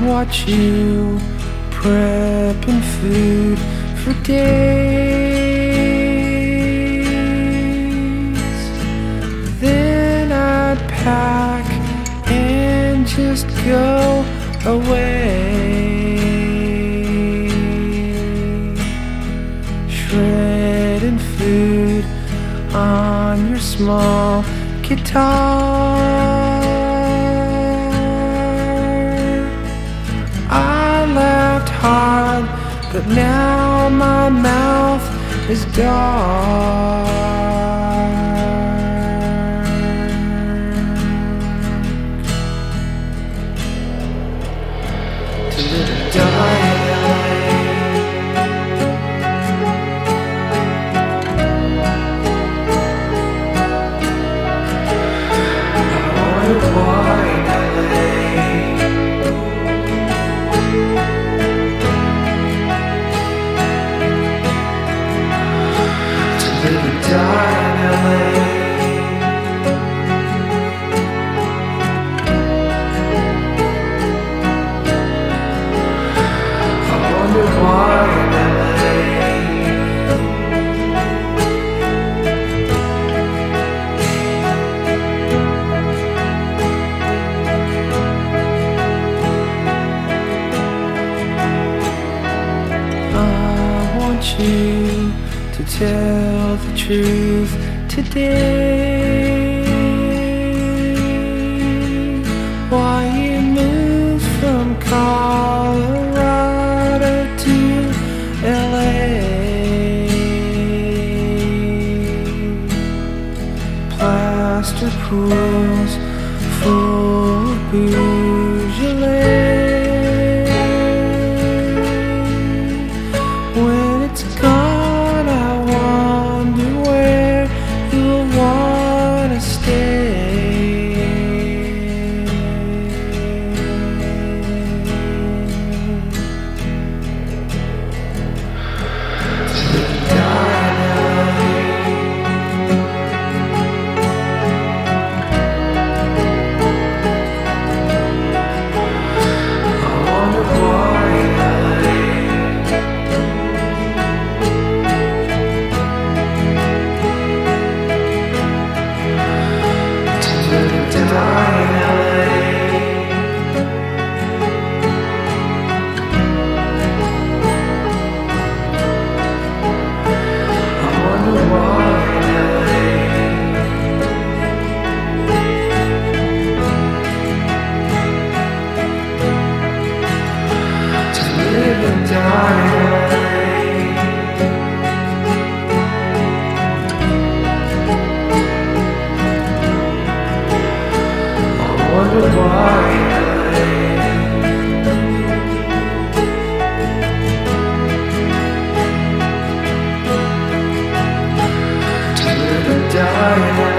watch you prepping food for days. Then I'd pack and just go away. Shredding food on your small guitar. I laughed hard, but now my mouth is dark. To live and die in LA. Why LA? To live and die in LA. I wonder why in LA. You to tell the truth today. Why you moved from Colorado to LA. Plaster pools full of Beaujolais. When it's gone, I wonder where you'll wanna stay. I wonder why LA. Die in LA. I wonder why in LA. To live and die in LA. I wonder why LA. To live and die in LA.